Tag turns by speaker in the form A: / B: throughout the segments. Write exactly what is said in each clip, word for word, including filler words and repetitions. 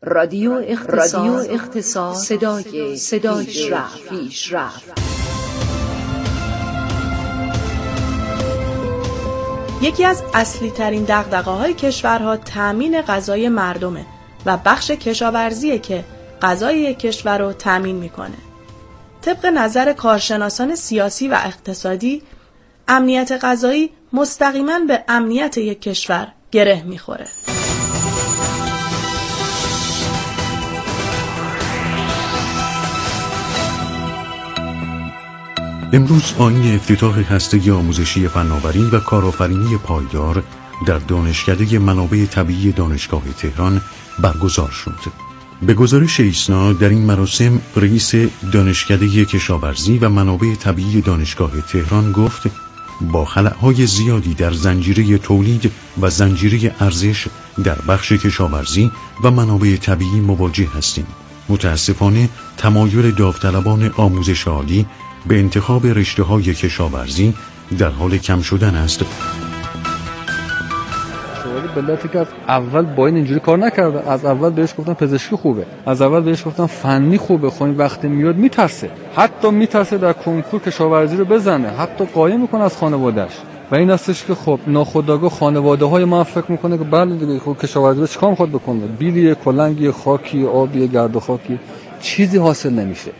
A: رادیو اختصاص, رادیو اختصاص صدای, صدای پیشرفت. پیشرفت.
B: یکی از اصلی ترین دغدغه‌های کشورها تامین غذای مردمه و بخش کشاورزیه که غذای یک کشور رو تامین میکنه. طبق نظر کارشناسان سیاسی و اقتصادی، امنیت غذایی مستقیما به امنیت یک کشور گره میخوره.
C: امروز آیین افتتاح هسته آموزشی فناوری و کارآفرینی پایدار در دانشکده منابع طبیعی دانشگاه تهران برگزار شد. به گزارش ایسنا در این مراسم رئیس دانشکده کشاورزی و منابع طبیعی دانشگاه تهران گفت با خلأهای زیادی در زنجیره تولید و زنجیره ارزش در بخش کشاورزی و منابع طبیعی مواجه هستیم. متاسفانه تمایل داوطلبان آموزش عالی به انتخاب رشته‌های کشاورزی در حال کم شدن است.
D: شغلی بلدی که از اول با این اینجوری کار نکرده. از اول بهش گفتن پزشکی خوبه، از اول بهش گفتن فنی خوبه. خب این وقتی میاد میترسه، حتی میترسه در کنکور کشاورزی رو بزنه، حتی قایم میکنه از خانواده‌اش. و این هستش که خب ناخودآگاه خانواده‌های ما فکر میکنه که بله دیگه خب کشاورزی رو چیکار میخواد بکنه؟ بیلی، کلنگی، خاکی، آبی، گرد و خاکی، چیزی حاصل نمیشه.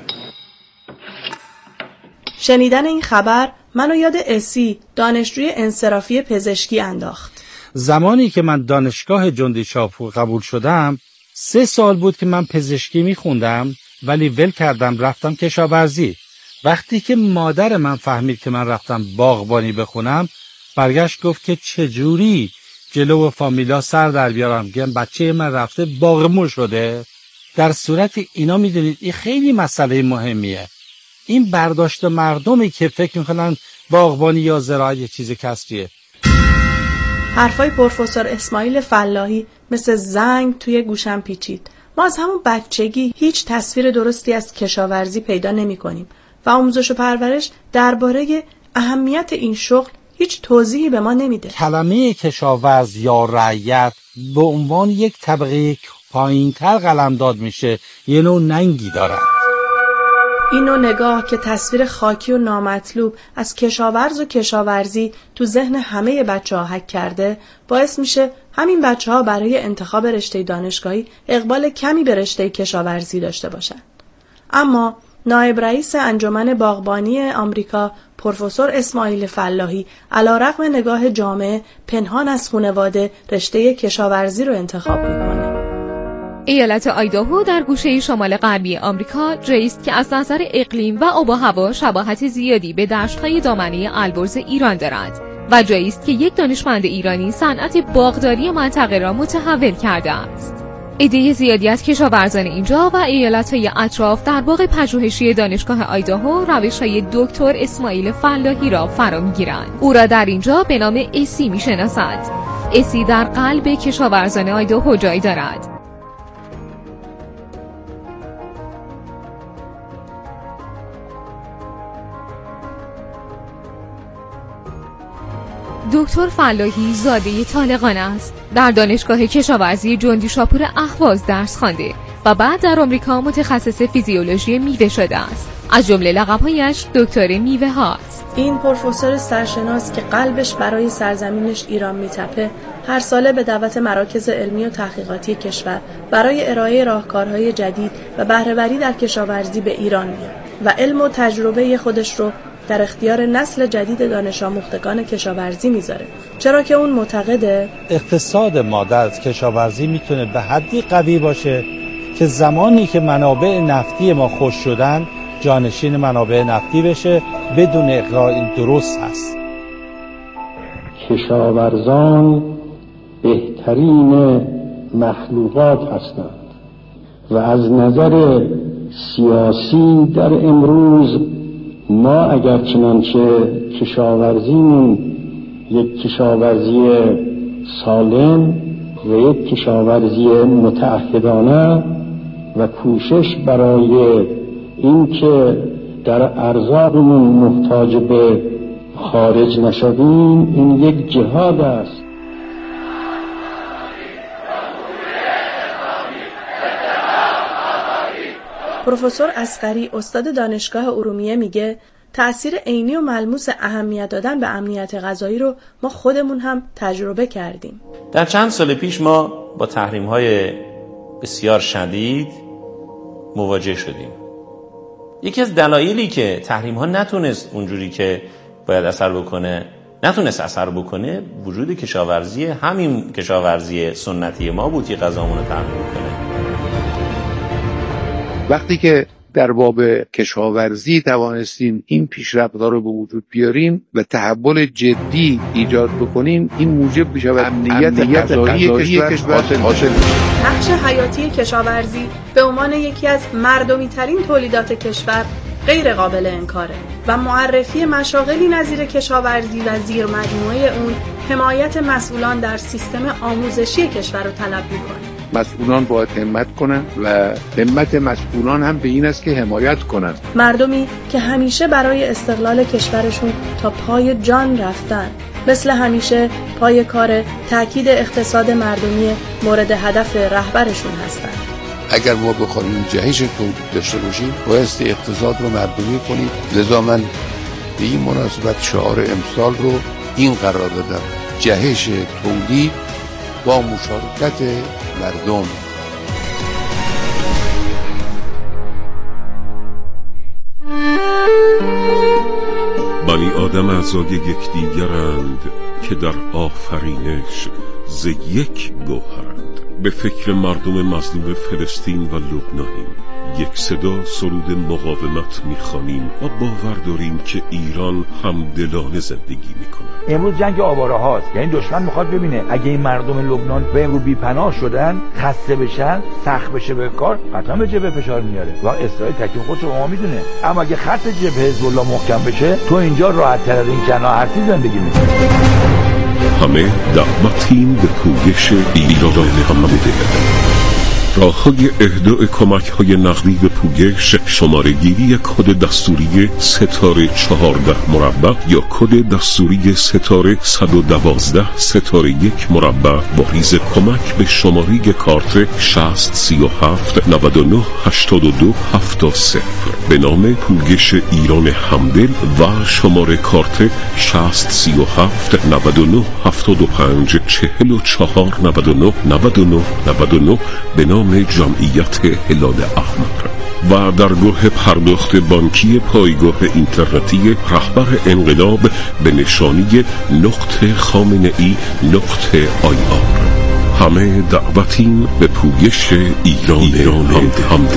B: شنیدن این خبر منو یاد اسی، دانشجوی انصرافی پزشکی انداخت.
E: زمانی که من دانشگاه جندی شاپور قبول شدم، سه سال بود که من پزشکی میخوندم ولی ول کردم رفتم کشاورزی. وقتی که مادر من فهمید که من رفتم باغبانی بخونم، برگشت گفت که چجوری جلو فامیلا سر در بیارم که بچه من رفته باغمون شده. در صورت اینا میدونید این خیلی مسئله مهمیه. این برداشت مردمی که فکر میکنن باغبانی یا زراعت یه چیز کسبیه.
B: حرفای پروفسور اسماعیل فلاحی مثل زنگ توی گوشم پیچید. ما از همون بچگی هیچ تصویر درستی از کشاورزی پیدا نمی کنیم و آموزش و پرورش درباره اهمیت این شغل هیچ توضیحی به ما نمیده.
E: کلمه کشاورز یا رعیت به عنوان یک طبقه پایین‌تر قلمداد میشه، یه نوع ننگی داره.
B: این نوع نگاه که تصویر خاکی و نامطلوب از کشاورز و کشاورزی تو ذهن همه بچه‌ها حک کرده، باعث میشه همین بچه‌ها برای انتخاب رشته دانشگاهی اقبال کمی به رشته کشاورزی داشته باشن. اما نایب رئیس انجمن باغبانی آمریکا پروفسور اسماعیل فلاحی علیرغم نگاه جامعه پنهان از خانواده رشته کشاورزی رو انتخاب میکنه.
F: ایالت آیداهو در گوشه شمال غربی آمریکا جایی است که از نظر اقلیم و آب و هوا شباهت زیادی به دشت‌های دامنه البرز ایران دارد و جایی است که یک دانشمند ایرانی صنعت باغداری منطقه را متحول کرده است. عده زیادی از کشاورزان اینجا و ایالت‌های اطراف در باغ پژوهشی دانشگاه آیداهو روش‌های دکتر اسماعیل فلاحی را فرا می‌گیرند. او را در اینجا به نام اسی می‌شناسند. اسی در قلب کشاورزان آیداهو جای دارد. دکتر فلاحی زاده طالقان است. در دانشگاه کشاورزی جندی شاپور اهواز درس خوانده و بعد در آمریکا متخصص فیزیولوژی میوه شده است. از جمله لقب‌هایش دکتر میوه هاست.
B: این پروفسور سرشناس که قلبش برای سرزمینش ایران میتپه، هر ساله به دعوت مراکز علمی و تحقیقاتی کشور برای ارائه راهکارهای جدید و بهره‌وری در کشاورزی به ایران میاد و علم و تجربه خودش رو در اختیار نسل جدید دانش آموختگان کشاورزی میذاره، چرا که اون معتقده
E: اقتصاد ما در کشاورزی میتونه به حدی قوی باشه که زمانی که منابع نفتی ما خوش شدن جانشین منابع نفتی بشه بدون اقرار. این درست هست.
G: کشاورزان بهترین مخلوقات هستند و از نظر سیاسی در امروز ما اگر چنانچه کشاورزیمون یک کشاورزی سالم و یک کشاورزی متعهدانه و کوشش برای اینکه در ارزاقمون محتاج به خارج نشویم، این یک جهاد است.
B: پروفسور اصغری استاد دانشگاه ارومیه میگه تأثیر عینی و ملموس اهمیت دادن به امنیت غذایی رو ما خودمون هم تجربه کردیم.
H: در چند سال پیش ما با تحریم‌های بسیار شدید مواجه شدیم. یکی از دلایلی که تحریم‌ها نتونست اونجوری که باید اثر بکنه نتونست اثر بکنه وجود کشاورزی، همین کشاورزی سنتی ما بود که غذامون رو تامین کنه.
I: وقتی که در باب کشاورزی توانستیم این پیشرفت‌ها رو به وجود بیاریم و تحول جدی ایجاد بکنیم، این موجب میشه امنیت غذایی کشور حاصل میشه.
B: نقش حیاتی کشاورزی به عنوان یکی از مردمی ترین تولیدات کشور غیر قابل انکاره و معرفی مشاغلی نظیر کشاورزی و زیر مجموعه اون حمایت مسئولان در سیستم آموزشی کشور رو طلب می‌کنه.
I: مسئولان باید همت کنن و همت مسئولان هم به این است که حمایت کنن.
B: مردمی که همیشه برای استقلال کشورشون تا پای جان رفتن، مثل همیشه پای کار تأکید اقتصاد مردمی مورد هدف رهبرشون هستن.
I: اگر ما بخوایم جهش تولید داشته باشیم بایستی اقتصاد رو مردمی کنیم. لذا من به این مناسبت شعار امسال رو این قرار دادم: جهش تولید با مشارکت مردم.
J: بنی آدم اعضای یکدیگرند که در آفرینش ز یک گوهرند. به فکر مردم مظلوم فلسطین و لبنانیم. یک صدا سرود مقاومت میخوانیم و باور داریم که ایران همدلانه زندگی میکنه.
K: امروز جنگ آواره هاست، یعنی دشمن میخواد ببینه اگه این مردم لبنان به امروز بی‌پناه شدن، خسته بشن، سخت بشه به کار، قطعا به جبهه فشار میاره و اسرائیل تکلیف خودش رو ما میدونه. اما اگه خط جبهه حزب الله محکم بشه، تو اینجا راحت تر از این کناهرتی زندگی میکنی.
J: همه دعوتیم به پویش ایران همدل. راه‌های اهدای کمک‌های نقدی به پویش: شماره‌گیری کد دستوری ستاره چهارده مربع یا کد دستوری ستاره صد و دوازده ستاره یک مربع با ریز کمک به شماره کارت شصت سی و هفت نود و نه هشتاد و دو هفتاد صفر به نام پویش ایران همدل و شماره کارت شصت سی و هفت نود و نه هفتاد و پنج چهل و چهار نود و نه نود و نه نود و نه به نام جمعیت هلال احمر. و درگاه پرداخت بانکی پایگاه اینترنتی رهبر انقلاب به نشانی نقطه خامنه ای نقطه آی آر. همه دعوتیم به پویش ایران, ایران همدل.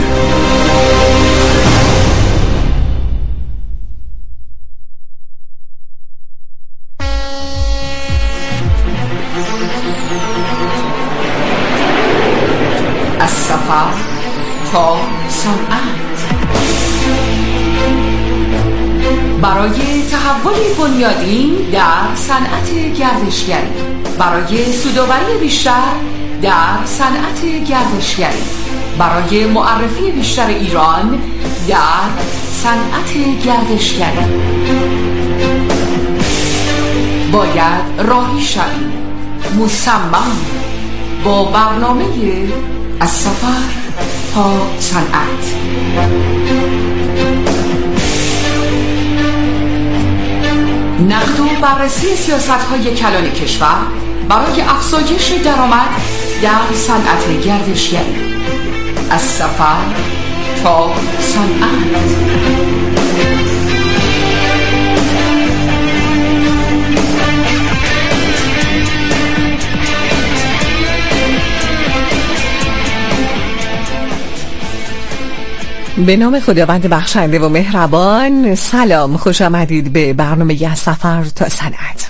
A: از سفر تا صنعت، برای تحول بنیادین در صنعت گردشگری، برای سودآوری بیشتر در صنعت گردشگری، برای معرفی بیشتر ایران در صنعت گردشگری باید راهی شویم مصمم با برنامه از سفر تا صنعت. نقد و بررسی سیاست‌های کلان کشور برای افزایش درآمد در صنعت گردشگری. از سفر تا صنعت.
L: به نام خداوند بخشنده و مهربان. سلام، خوش آمدید به برنامه از سفر تا صنعت.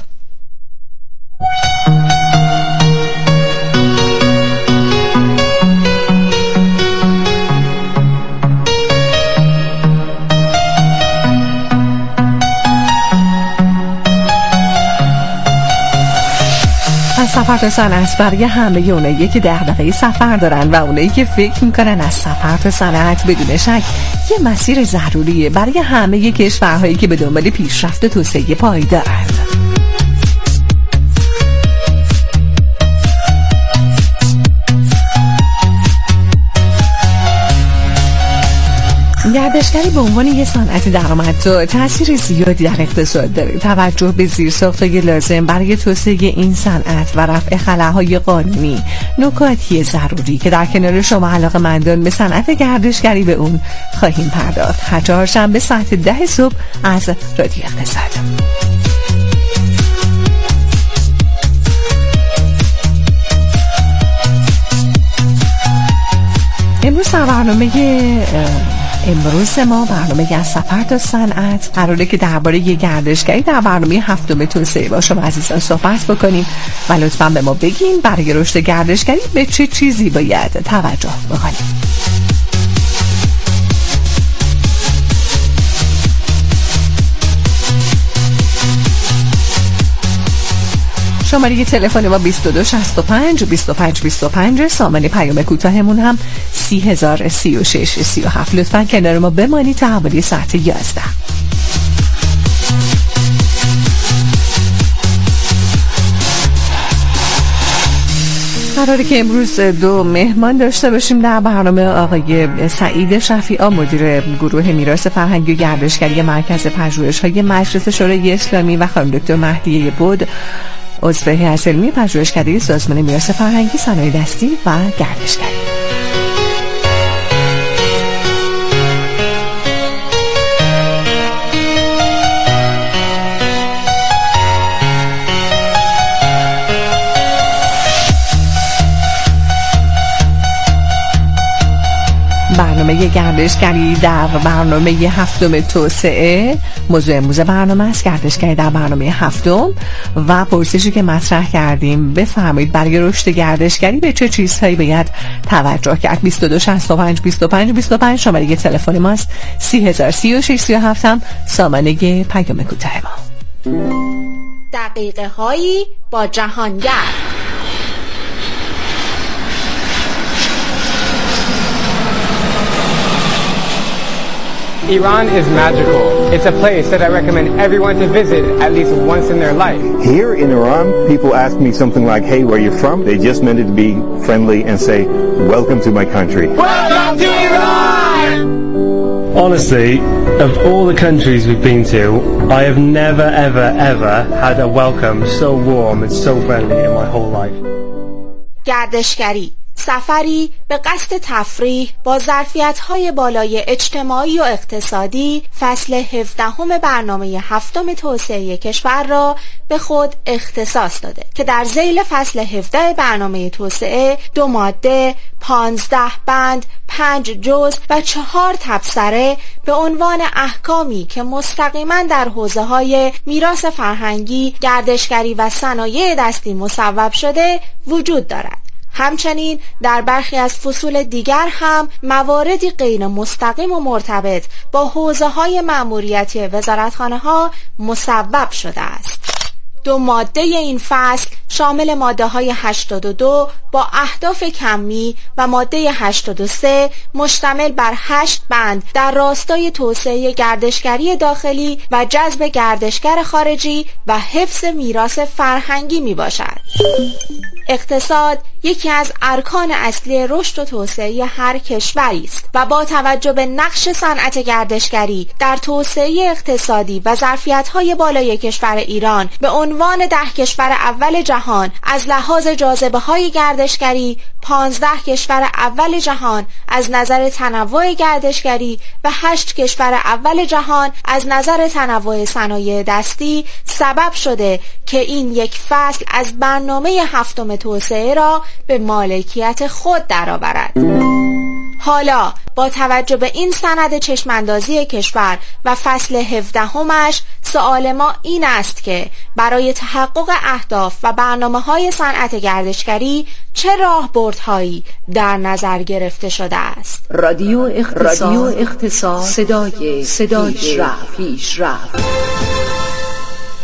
L: سفر تا صنعت برای همه اونایی که دغدغه سفر دارن و اونایی که فکر میکنن از سفر تا صنعت بدون شک یه مسیر ضروریه برای همه کشورهایی که به دنبال پیشرفت و توسعه پایدارند. گردشگری به عنوان یک صنعت درآمدزا تأثیر زیادی در اقتصاد داره. توجه به زیرساخت‌های لازم برای توسعه این صنعت و رفع خلاهای قانونی نکاتی ضروری که در کنار شما علاقه‌مندان به صنعت گردشگری به اون خواهیم پرداخت. هر چهارشنبه ساعت ده صبح از رادیو اقتصاد. امروز برنامه امروز ما برنامه از سفر تا صنعت قراره که درباره گردشگری در برنامه هفتم توسعه با شما عزیزان صحبت بکنیم و لطفاً به ما بگین برای رشد گردشگری به چه چیزی باید توجه بکنیم. شماره تلفن ما بیست و دو شصت و پنج بیست و پنج بیست و پنج، سامانه پیام کوتاهمون هم سی هزار سی و شش سی و هفت. لطفاً کنار ما بمانید تا حوالی ساعت یازده. قراره که امروز دو مهمان داشته باشیم در برنامه. آقای سعید شفیعی مدیر گروه میراث فرهنگی و گردشگری مرکز پژوهش‌های مجلس شورای اسلامی و خانم دکتر مهدیه بود عضو هیئت علمی پژوهشکده سازمان میراث فرهنگی، صنایع دستی و گردشگری. برنامه گردشگری در برنامه هفتم توسعه موضوع امروز برنامه است. گردشگری در برنامه هفتم و پرسشی که مطرح کردیم بفرمایید برای رشد گردشگری به چه چیزهایی باید توجه کرد. بیست و دو شصت و پنج بیست و پنج بیست و پنج شماره تلفن ماست. سی هزار سی و شش سی و هفت هم سامانه پیام کوتاه ما.
M: دقیقه هایی با جهانگرد.
N: Iran is magical. It's a place that I recommend everyone to visit at least once in their life.
O: Here in Iran, people ask me something like, hey, where are you from? They just meant it to be friendly and say, welcome to my country.
N: Welcome to Iran!
P: Honestly, of all the countries we've been to, I have never, ever, ever had a welcome so warm and so friendly in my whole life.
M: گردشگری سفری به قصد تفریح با ظرفیت‌های بالای اجتماعی و اقتصادی فصل هفدهم برنامه هفتم توسعه کشور را به خود اختصاص داده که در ذیل فصل هفده برنامه توسعه دو ماده، پانزده بند، پنج جزء و چهار تبصره به عنوان احکامی که مستقیما در حوزه‌های میراث فرهنگی، گردشگری و صنایع دستی مصوب شده وجود دارد. همچنین در برخی از فصول دیگر هم مواردی غیر مستقیم و مرتبط با حوزه‌های مأموریتی وزارتخانه‌ها مصوب شده است. دو ماده این فصل شامل ماده های هشتاد و دو با اهداف کمی و ماده هشتاد و سه مشتمل بر هشت بند در راستای توسعه گردشگری داخلی و جذب گردشگر خارجی و حفظ میراث فرهنگی می باشد. اقتصاد یکی از ارکان اصلی رشد و توسعه هر کشوری است و با توجه به نقش صنعت گردشگری در توسعه اقتصادی و ظرفیت‌های بالای کشور ایران به عنوان ده کشور اول جهان از لحاظ جاذبه‌های گردشگری، پانزده کشور اول جهان از نظر تنوع گردشگری و هشت کشور اول جهان از نظر تنوع صنایع دستی سبب شده که این یک فصل از برنامه هفتم توسعه را به مالکیت خود درآورد. حالا با توجه به این سند چشماندازی کشور و فصل هفدهمش سوال ما این است که برای تحقق اهداف و برنامه‌های صنعت گردشگری چه راهبردهایی در نظر گرفته شده است؟
A: رادیو اقتصاد, رادیو اقتصاد صدای صدای پیشرفت.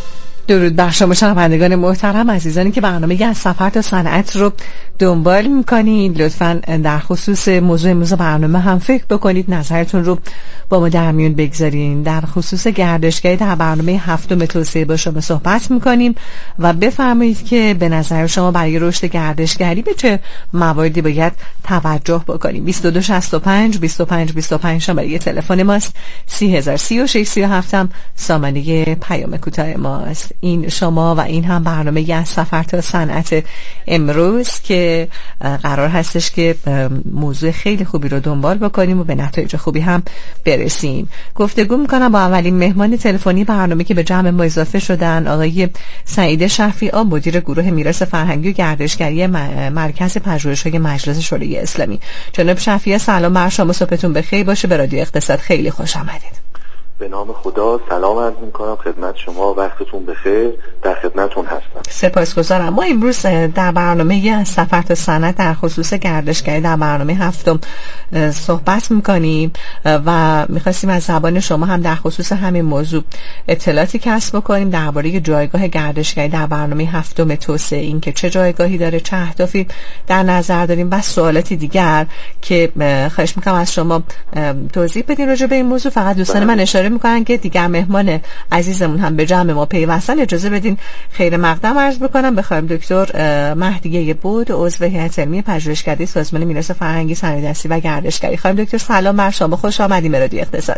L: درود بر شما شنوندگان محترم، عزیزانی که برنامه از سفر تا صنعت رو دنبال میکنید. لطفاً در خصوص موضوع امروز برنامه هم فکر بکنید، نظرتون رو با ما در میون بگذارین. در خصوص گردشگری در برنامه هفتم توسعه با شما صحبت میکنیم و بفرمایید که به نظر شما برای رشد گردشگری به چه مواردی باید توجه بکنیم. بیست و دو شصت و پنج بیست و پنج بیست و پنج شماره تلفن ماست. سی هزار سی و شش سی و هفت هم سامانه پیام کوتاه ماست. این شما و این هم برنامه از سفر تا صنعت امروز که قرار هستش که موضوع خیلی خوبی رو دنبال بکنیم و به نتایج خوبی هم برسیم. گفتگو میکنم با اولین مهمان تلفنی برنامه که به جمع ما اضافه شدن، آقای سعید شفیعی، مدیر گروه میراث فرهنگی و گردشگری مرکز پژوهش‌های مجلس شورای اسلامی. جناب شفیعی سلام بر شما، صبحتون بخیر باشه. به رادیو اقتصاد خیلی خوش آمدید.
Q: به نام خدا سلام عرض میکنم خدمت شما، وقتتون بخیر، در خدمتتون هستم.
L: سپاسگزارم. ما امروز در برنامه سفر تا صنعت در خصوص گردشگری در برنامه هفتم صحبت میکنیم و میخواستیم از زبان شما هم در خصوص همین موضوع اطلاعاتی کسب بکنیم درباره جایگاه گردشگری در برنامه هفتم توسعه، این که چه جایگاهی داره، چه اهدافی در نظر داریم و سوالاتی دیگر که خواهش میکنم از شما توضیح بدین راجع به این موضوع. فقط دوستان من اشاره میکنن که دیگر مهمان عزیزمون هم به جمع ما پیوستن، اجازه بدین خیر مقدم عرض بکنم. بخوایم دکتر مهدیه بود، عضو هیئت علمی پژوهشکده سازمان میراث فرهنگی، صنایع‌دستی و گردشگری. خانم دکتر سلام بر شما، خوش آمدید به رادیو اقتصاد.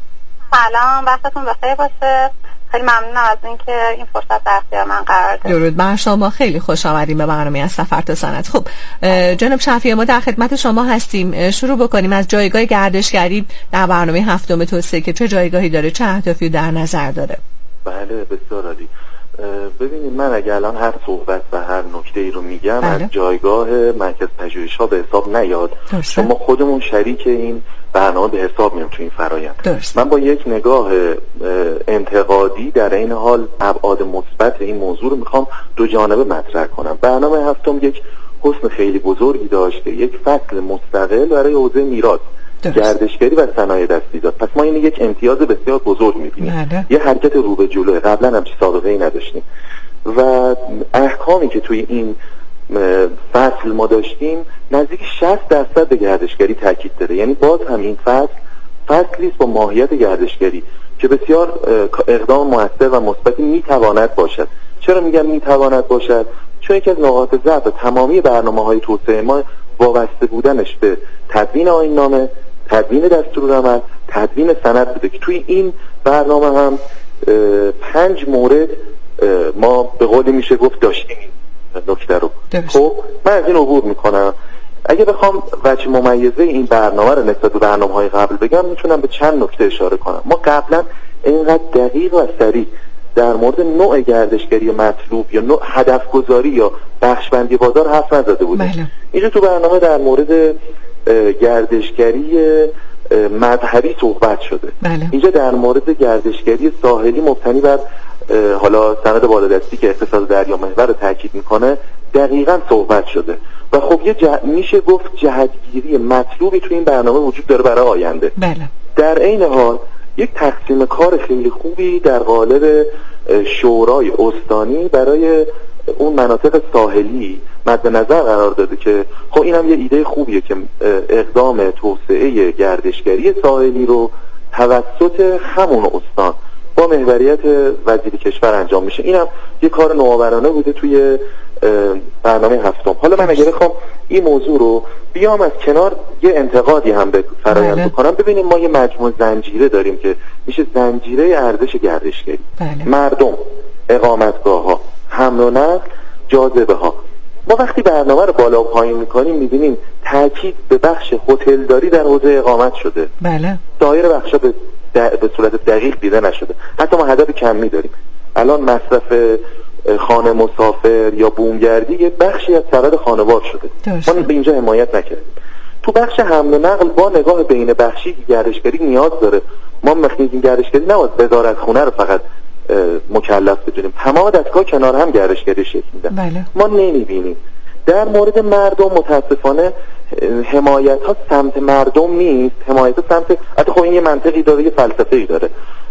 R: سلام، وقتتون بخیر باشه. خیلی ممنونم از اینکه این فرصت در اختیار من قرار دادید.
L: درود بر شما، خیلی خوش آمدید به برنامه از سفر تا صنعت. خب جناب شفیعی، ما در خدمت شما هستیم. شروع بکنیم از جایگاه گردشگری در برنامه هفتم توسعه که چه جایگاهی داره، چه اهدافی در نظر داره.
Q: بله بسیار عالی. ببینید من اگه الان هر صحبت و هر نکته ای رو میگم بله. از جایگاه مرکز پژوهش‌ها به حساب نیاد، شما خودمون شریک این برنامه به حساب میام تو این فرآیند. من با یک نگاه انتقادی در این حال ابعاد مثبت این موضوع رو میخوام دو جانبه مطرح کنم. برنامه هفتم یک حسن خیلی بزرگی داشته، یک فصل مستقل برای حوزه میراث، گردشگری و صنایع دستی داد. پس ما این یک امتیاز بسیار بزرگ میبینیم، یه حرکت رو به جلو، قبلا هم چه سابقه ای نداشتیم و احکامی که توی این فصل ما داشتیم نزدیک شصت درصد به گردشگری تاکید داره. یعنی باز هم این فصل فصلی است با ماهیت گردشگری که بسیار اقدام موثر و مثبتی میتواند باشد. چرا میگم میتواند باشد؟ چون یکی از نقاط ضعف تمامی برنامه‌های توسعه ما وابسته بودنش به تدوین آیین‌نامه، تدوین دستورالعمل، تدوین سند بوده که توی این برنامه هم پنج مورد ما به قولی میشه گفت داشتیم این نکته رو. خب من از این عبور میکنم. اگه بخوام وجه ممیزه این برنامه رو نسبت به برنامه‌های قبل بگم، میتونم به چند نکته اشاره کنم. ما قبلا اینقدر دقیق و سریع در مورد نوع گردشگری مطلوب یا نوع هدف گذاری یا بخشبندی بازار حرف نزده بودیم. اینجا تو برنامه در مورد گردشگری مذهبی صحبت شده. بله. اینجا در مورد گردشگری ساحلی مبتنی بر حالا سند بالادستی که اقتصاد دریا محور رو تاکید میکنه دقیقاً صحبت شده و خب یه جه... میشه گفت جهتگیری مطلوبی تو این برنامه وجود داره برای آینده.
L: بله.
Q: در عین حال یک تقسیم کار خیلی خوبی در قالب شورای استانی برای اون مناطق ساحلی مد نظر قرار داده که خب اینم یه ایده خوبیه که اقدام توسعه گردشگری ساحلی رو توسط همون استان با محوریت وزیر کشور انجام میشه. اینم یه کار نوآورانه بوده توی برنامه هفتم. حالا من اگه بخوام این موضوع رو بیام از کنار یه انتقادی هم به فرآیند بکنم، ببینیم ما یه مجموعه زنجیره داریم که میشه زنجیره ارزش گردشگری. بله. مردم، اقامتگاه ها، حمل و نقل، جاذبه ها. ما وقتی برنامه رو بالا و پایین میکنیم میبینیم تاکید به بخش هتلداری در حوزه اقامت شده.
L: بله.
Q: دایر بخشا به, به صورت دقیق دیده نشده. حتی ما هدف کمی داریم. الان مصرف خانه مسافر یا بومگردی یه بخشی از سبد خانوار شده. درسته. ما به اینجا حمایت نکردیم. تو بخش حمل و نقل با نگاه بین بخشی گردشگری نیاز داره. ما مخنیزین گردشگری نباید وزارت خونه رو فقط مکلف بدونیم، تمام دستگاه کنار هم گردشگری شکل میدن.
L: بله.
Q: ما نمیبینیم. در مورد مردم متاسفانه حمایت ها سمت مردم نیست، حمایت ها سمت، حتی خب این یه منطقی داره، یه فلسفه‌ای داره.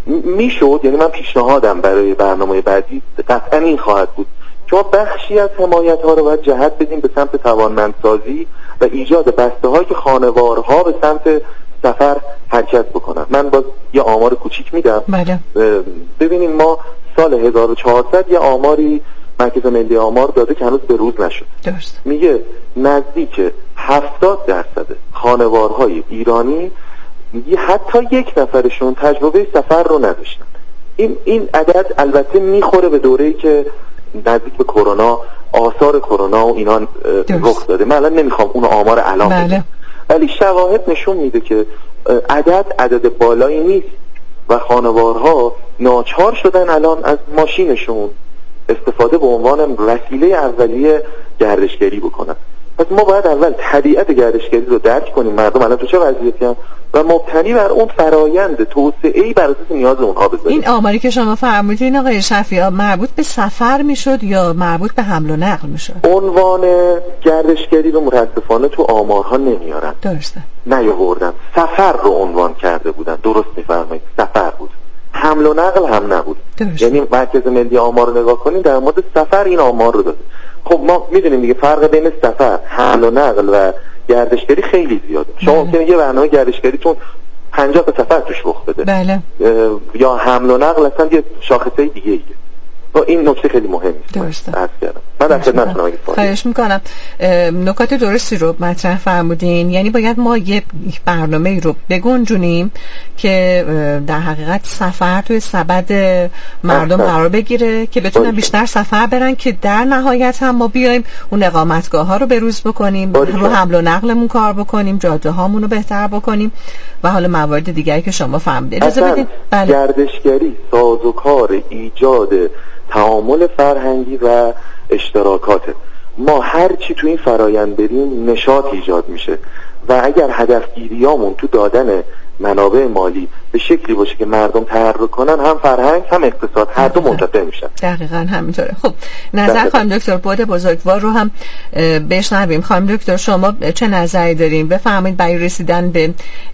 Q: میشد، یعنی من پیشنهادم برای برنامه بعدی قطعا این خواهد بود که ما بخشی از حمایت ها رو باید جهت بدیم به سمت توانمندسازی و ایجاد بسته هایی که خانوارها به سمت سفر حرکت بکنن. من باز یه آمار کوچیک میدم.
L: بله.
Q: ببینیم ما سال هزار و چهارصد یه آماری مرکز ملی آمار داده که هنوز به روز نشد.
L: درست.
Q: میگه نزدیک هفتاد درصد خانوارهای ایرانی میگه حتی یک نفرشون تجربه سفر رو نداشتن. این این عدد البته میخوره به دوره‌ای که نزدیک به کرونا، آثار کرونا و اینا رخ داده. من الان نمیخوام اون آمار الان
L: بله.
Q: بگم، ولی شواهد نشون میده که عدد عدد بالایی نیست و خانوارها ناچار شدن الان از ماشینشون استفاده به عنوان وسیله اولیه گردشگری بکنن. پس ما باید اول طبیعت گردشگری رو درک کنیم، مردم الان تو چه وضعیتی هستن و مبتنی بر اون فرایند توسعه‌ای بر اساس نیاز اونها بذاریم.
L: این آماری که شما فرمودین آقای شفیعی مربوط به سفر میشد یا مربوط به حمل و نقل میشد؟
Q: عنوان گردشگری رو متاسفانه تو آمارها نمیارن.
L: درسته.
Q: نیاوردن. سفر رو عنوان کرده بودن. درست میفرمایید. سفر بود. حمل و نقل هم نبود. درسته. یعنی مرکز ملی آمار رو نگاه کنید در مورد سفر این آمار رو داده. خب ما میدونیم دیگه فرق بین سفر، حمل و نقل و گردشگری خیلی زیاده. شما ممکنه یه برنامه گردشگریتون پنجاه تا سفر توش رخ بده.
L: بله.
Q: یا حمل و نقل اصلا یه شاخصه دیگه ایه. این نکته خیلی مهمه.
L: درسته.
Q: من در خدمتتونم اگه
L: خواهش میکنم. نکات درستی رو مطرح فرمودین. یعنی باید ما یه برنامه رو بگنجونیم که در حقیقت سفر توی سبد مردم قرار بگیره که بتونن بیشتر سفر برن که در نهایت هم ما بیایم اون اقامتگاه ها رو بروز بکنیم، رو حمل و نقلمون کار بکنیم، جاده هامون رو بهتر بکنیم و حالا موارد دیگری که شما فهمیدید. اجازه بدید.
Q: بله. گردشگری سازوکار ایجاد تعامل فرهنگی و اشتراکات. ما هر چی تو این فرایند بریم نشاط ایجاد میشه و اگر هدفگیریامون تو دادن منابع مالی به شکلی باشه که مردم تحرک کنن، هم فرهنگ هم اقتصاد هر دو منتفع میشن.
L: دقیقاً همینطوره. خب نظر خانم دکتر بود بزرگوار رو هم بشنویم. خانم دکتر شما چه نظری دارین؟ بفرمایید برای رسیدن به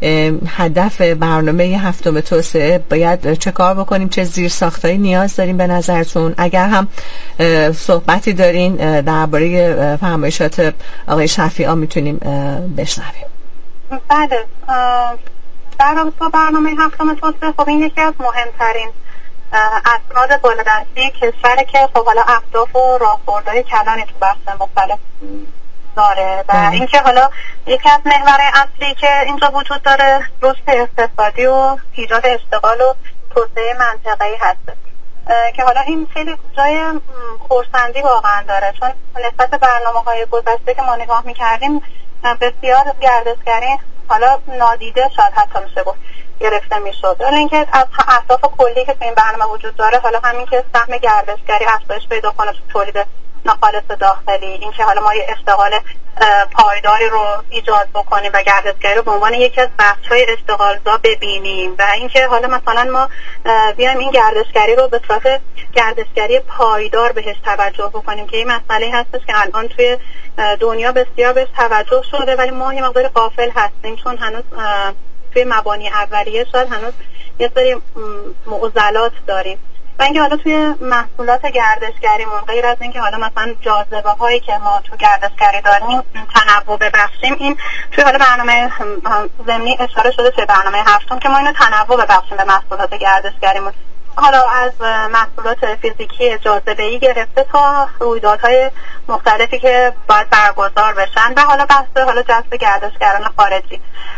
L: هدف برنامه هفتم توسعه باید چه کار بکنیم؟ چه زیرساختایی نیاز داریم به نظرتون؟ اگر هم صحبتی دارین درباره فرمایشات آقای شفیعی میتونیم بشنویم.
R: بله. در رابطه با برنامه هفتم توسعه، خب این یکی از مهمترین اسناد بالادستی کشوره که خب حالا اهداف و راهبردهای کلانی تو بخش مختلف داره و اینکه حالا یکی از محورهای اصلی که اینجا وجود داره رشد اقتصادی و ایجاد اشتغال و توسعه منطقه‌ای هست که حالا این خیلی جای خرسندی واقعا داره، چون نسبت به برنامه‌های گذشته که ما نگاه می‌کردیم بسیار گردشگری حالا نادیده شاید حتی میشه گفت گرفته میشد. ولی اینکه از اهداف کلی که تو این برنامه وجود داره، حالا همین که سهم گردشگری افزایش پیدا کنه تو تولید ناخالص داخلی، اینکه حالا ما یه اشتغال پایداری رو ایجاد بکنیم و گردشگری رو به عنوان یکی از بخش‌های اشتغالزا ببینیم و اینکه حالا مثلا ما بیایم این گردشگری رو به صورت گردشگری پایدار بهش توجه بکنیم که این مسئله هستش که الان توی دنیا بسیار بهش توجه شده ولی ما یه مقدار غافل هستیم، چون هنوز توی مبانی اولیه شاید هنوز یه سری معضلات داریم. و اینکه حالا توی محصولات گردشگریمون غیر از اینکه حالا مثلا جاذبه هایی که ما تو گردشگری داریم تنوع ببخشیم، این توی حالا برنامه ضمنی اشاره شده توی برنامه هفتم که ما اینو تنوع ببخشیم به محصولات گردشگریمون، حالا از محصولات فیزیکی جاذبه‌ای گرفته تا رویدادهای مختلفی که باید برگزار بشن و حالا بحث حالا جذب گردشگران خارجی.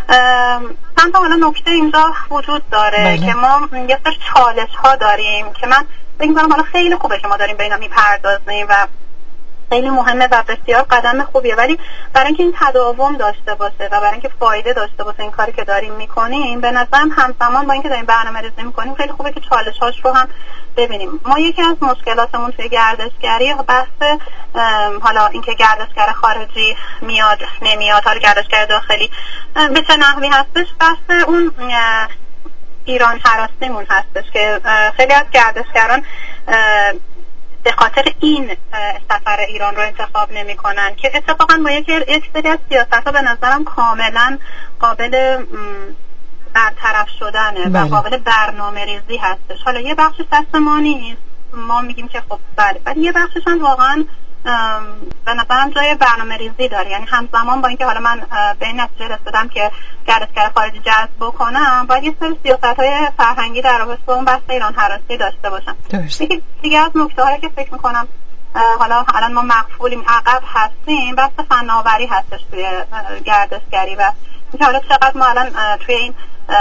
R: چند تا حالا نکته اینجا وجود داره بله. که ما یه سری چالش ها داریم که من فکر می‌کنم حالا خیلی خوبه که ما داریم به اینا میپردازیم و خیلی مهمه و بسیار قدم خوبیه، ولی برای اینکه این تداوم داشته باشه و برای اینکه فایده داشته باشه این کاری که داریم میکنیم، به نظرم همزمان با اینکه داریم برنامه‌ریزی میکنیم خیلی خوبه که چالش‌هاش رو هم ببینیم. ما یکی از مشکلاتمون توی گردشگری بحث حالا اینکه گردشگر خارجی میاد نمیاد، حالا گردشگر داخلی به چه نحوی هستش، بحث اون ایران هراستیمون هستش که خیلی از گردشگران به خاطر این سفر ایران رو انتخاب نمی کنن که اتفاقا با یک یک سری از سیاست ها به نظرم کاملا قابل برطرف شدنه
L: بله.
R: و قابل برنامه ریزی هستش. حالا یه بخشش دست ما نیست، ما میگیم که خب بله، ولی یه بخشش هم واقعا به نظرم جای برنامه ریزی داره. یعنی همزمان با اینکه حالا من به این نتیجه رسیدم که گردشگر خارجی جذب بکنم، باید یه سری سیاست‌های فرهنگی در رابطه با اون بحث ایران هراسی داشته باشم. یکی دیگه از نکته‌هایی که فکر می‌کنم حالا الان ما مقفولیم، عقب هستیم، بحث فناوری هستش توی گردشگری و اینکه حالا چقدر ما الان توی این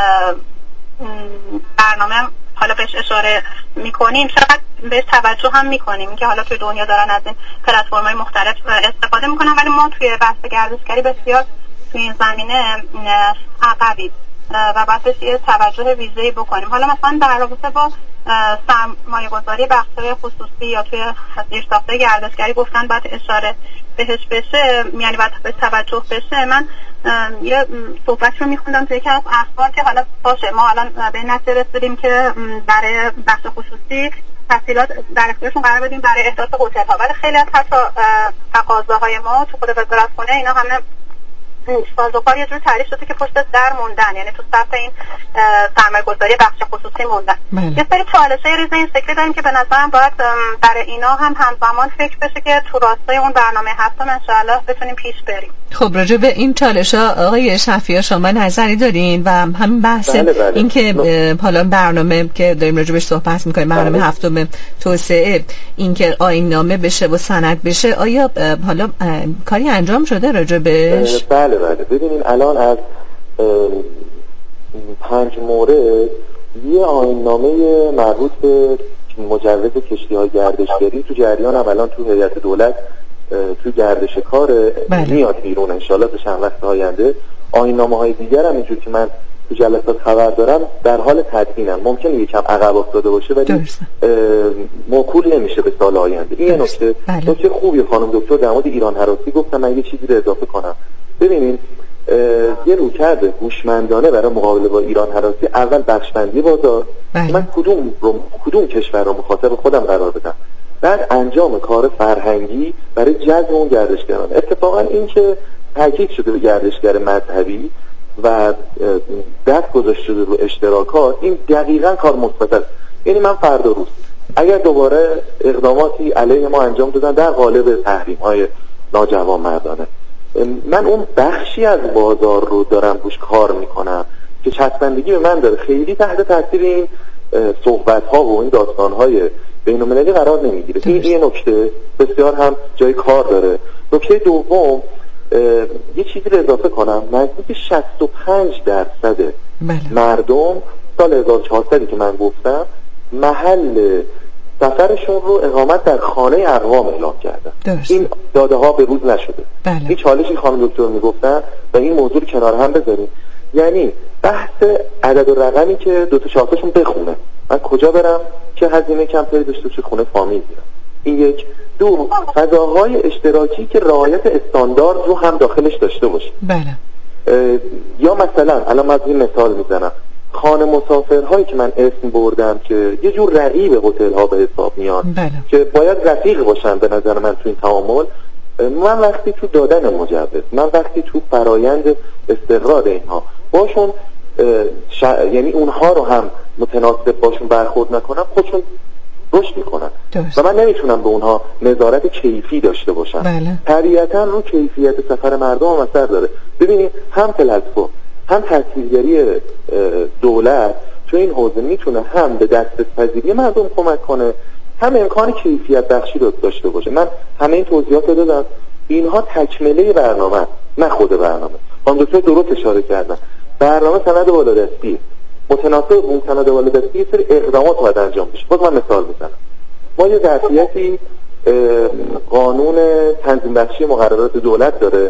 R: برنامه حالا بهش اشاره میکنیم، چقدر بهش توجه هم میکنیم که حالا توی دنیا دارن از این پلتفرم‌های مختلف استفاده میکنن، ولی ما توی بحث گردشگری بسیار توی این زمینه عقبیم و باید بهش یه توجه ویژه‌ای بکنیم. حالا مثلا در رابطه با سرمایه گذاری بخش‌های خصوصی یا توی زیرساخت‌های گردشگری گفتن باید اشاره بهش بشه، یعنی باید به توجه بشه. من یه صحبت رو میخوندم توی یکی از اخبار که حالا باشه ما الان به نتیجه رسیدیم که برای بخش خصوصی تسهیلات در اختیارشون قرار بدیم برای احداث هتل‌ها، ولی خیلی از حتی تقاضاهای ما تو خود وزارت خونه اینا همه سازوکار یه جور تعریف شده که پشت در موندن، یعنی تو صف این سرمایه‌گذاری بخش خصوصی موندن. بله. یه سری چالش‌های ریز این شکلی داریم که به نظرم باید برای اینا هم همزمان فکر بشه که تو راستای اون برنامه هفتم انشاءالله بتونیم پیش بریم.
L: خب راجع به این چالش‌ها آقای شفیع شما نظری دارین و همین بحث بله بله. این که حالا برنامه که داریم راجع بهش صحبت می‌کنیم، برنامه بله. هفتم توسعه، این که آیین نامه بشه و سند بشه، آیا حالا کاری انجام شده راجع بهش؟
Q: بله بله. ببینین الان از پنج مورد یه آیین نامه مربوط به مجوز کشتی‌های گردشگری تو جریان هم الان تو هیئت دولت تو گردش کار بله. میاد بیرون انشالله تو چند وقت آینده. آیین نامه های دیگر هم اینجور که من تو جلسات خبر دارم در حال تدوینن، ممکنه یکم عقب افتاده باشه ولی موکول نمیشه به سال آینده. این نکته بله. نکته خوبی خانم دکتر در مورد ایران هراسی گفتم، من یه چیزی رو اضافه کنم. ببینید یه رویکرد هوشمندانه برای مقابله با ایران هراسی، اول بخشبندی بازار، بله. من کدوم رو کدوم کشور رو مخاطب خودم قرار بدم، بعد انجام کار فرهنگی برای جذب اون گردشگران. اتفاقا این که تاکید شده به گردشگر مذهبی و دست گذاشته شده رو اشتراکات، این دقیقاً کار مثبت است. یعنی من فردا روز اگر دوباره اقداماتی علیه ما انجام دادن در قالب تحریم‌های ناجوانمردانه، من اون بخشی از بازار رو دارم روش کار میکنم که چسبندگی به من داره، خیلی تحت تاثیر این صحبت‌ها و این داستان‌های بین‌المللی قرار نمیگیره. این یه نکته بسیار هم جای کار داره. نکته دوم، یه چیزی رو اضافه کنم، نزدیک شصت و پنج درصد بله. مردم سال هزار و چهارصد که من گفتم محل سفرشون رو اقامت در خانه اقوام اعلام کردن. درست. این داده ها به روز نشده. بله. این چالشی خانم دکتر میگفتن و این موضوع رو کنار هم بذاریم. یعنی بحث عدد و رقمی که دو تا چهارتاشون بخونه، من کجا برم که هزینه کمتری داشته باشه، خونه فامیل میرم. این یک. دو، فضاهای اشتراکی که رعایت استاندارد رو هم داخلش داشته باشه.
L: بله.
Q: یا مثلا الان من این مثال میزنم، خانه مسافرهایی که من اسم بردم که یه جور رقیب هتل ها به حساب میان، بله. که باید رفیق باشن به نظر من تو این تعامل. من وقتی تو دادن مجوز، من وقتی تو فرایند استقرار اینها باشون ش... یعنی اونها رو هم متناسب باشون برخورد نکنم، خودشون رشد میکنن و من نمیتونم به اونها نظارت کیفی داشته باشم.
L: بله.
Q: طبیعتا رو کیفیت سفر مردم هم اثر داره. ببینید هم پلتفرم هم تسهیلگری دولت تو این حوزه میتونه هم به دسترسی مردم کمک کنه، هم امکان کیفیت بخشی رو داشته باشه. من همه این توضیحات رو دادم، اینها تکمله برنامه نه خود برنامه. خانم دکتر درست اشاره کردن، برنامه سند بالادستی، متناسب اون سند بالادستی یه سری اقدامات باید انجام بشه. خود من مثال میزنم، ما یه ظرفیتی قانون تنظیم بخشی مقررات دولت داره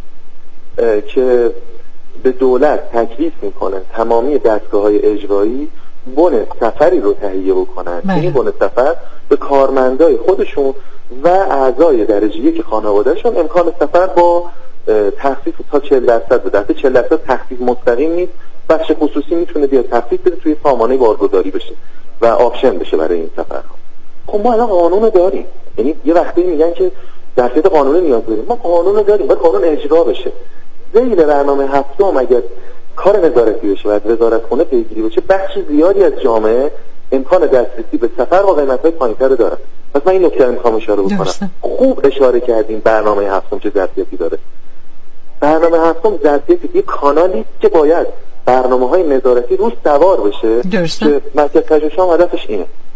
Q: که به دولت تکلیف میکنه تمامی دستگاه‌های اجرایی بن سفری رو تهیه بکنن. این بن سفر به کارمندای خودشون و اعضای درجه یک خانوادهشون امکان سفر با تخفیف تا چهل درصد بده. البته چهل درصد تخفیف مستقیم نیست، بخش خصوصی میتونه بیاد تخفیف بده توی سامانه بارگذاری بشه و آپشن بشه برای این سفر. خب ما الان قانون رو داریم، یعنی یه وقتی میگن که درصد قانون نیاز داریم، ما قانون رو داریم، باید قانون اجرا بشه. ذیل برنامه هفتم اگر کار نظارتی بشه و از وزارتخونه پیگیری بشه، بخش زیادی از جامعه امکان دسترسی به سفر با قیمت‌های پایین‌تر داره. پس من این نکته رو می‌خوام اشاره بکنم. خوب اشاره کردیم برنامه هفتم چه ظرفیتی داره. برنامه هفتم ظرفیت یک کانالی که باید برنامه‌های نظارتی روش سوار بشه
L: درسته.
Q: که مرکز پژوهش‌ها هدفش اینه.